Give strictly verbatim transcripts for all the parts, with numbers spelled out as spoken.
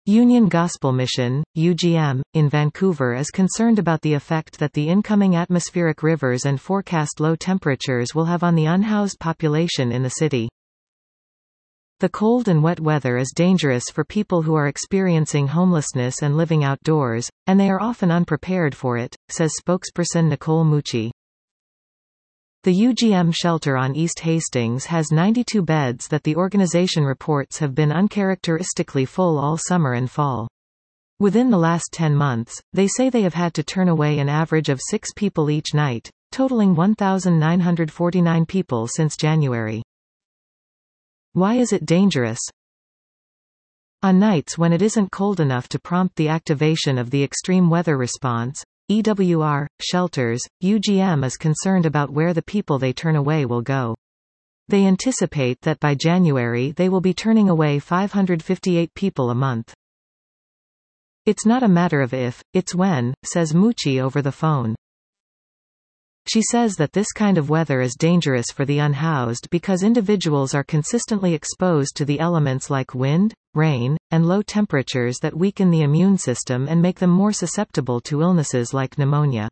Union Gospel Mission, U G M, in Vancouver is concerned about the effect that the incoming atmospheric rivers and forecast low temperatures will have on the unhoused population in the city. The cold and wet weather is dangerous for people who are experiencing homelessness and living outdoors, and they are often unprepared for it, says spokesperson Nicole Mucci. The U G M shelter on East Hastings has ninety-two beds that the organization reports have been uncharacteristically full all summer and fall. Within the last ten months, they say they have had to turn away an average of six people each night, totaling one thousand nine hundred forty-nine people since January. Why is it dangerous? On nights when it isn't cold enough to prompt the activation of the extreme weather response, E W R, shelters, U G M is concerned about where the people they turn away will go. They anticipate that by January they will be turning away five hundred fifty-eight people a month. It's not a matter of if, it's when, says Mucci over the phone. She says that this kind of weather is dangerous for the unhoused because individuals are consistently exposed to the elements like wind, rain, and low temperatures that weaken the immune system and make them more susceptible to illnesses like pneumonia.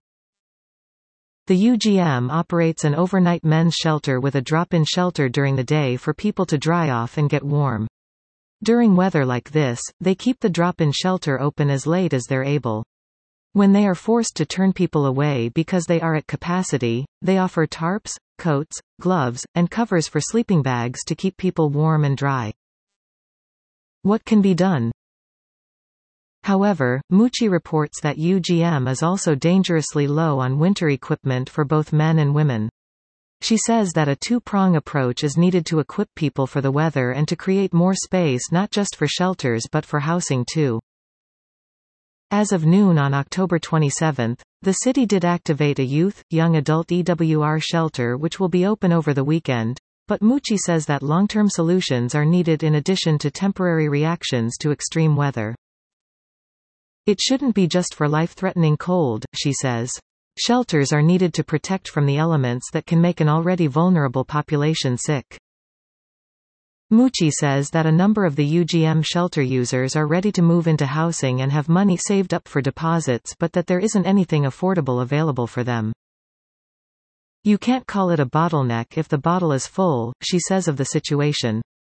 The U G M operates an overnight men's shelter with a drop-in shelter during the day for people to dry off and get warm. During weather like this, they keep the drop-in shelter open as late as they're able. When they are forced to turn people away because they are at capacity, they offer tarps, coats, gloves, and covers for sleeping bags to keep people warm and dry. What can be done? However, Mucci reports that U G M is also dangerously low on winter equipment for both men and women. She says that a two-prong approach is needed to equip people for the weather and to create more space not just for shelters but for housing too. As of noon on October twenty-seventh, the city did activate a youth, young adult E W R shelter which will be open over the weekend, but Mucci says that long-term solutions are needed in addition to temporary reactions to extreme weather. It shouldn't be just for life-threatening cold, she says. Shelters are needed to protect from the elements that can make an already vulnerable population sick. Mucci says that a number of the U G M shelter users are ready to move into housing and have money saved up for deposits but that there isn't anything affordable available for them. You can't call it a bottleneck if the bottle is full, she says of the situation.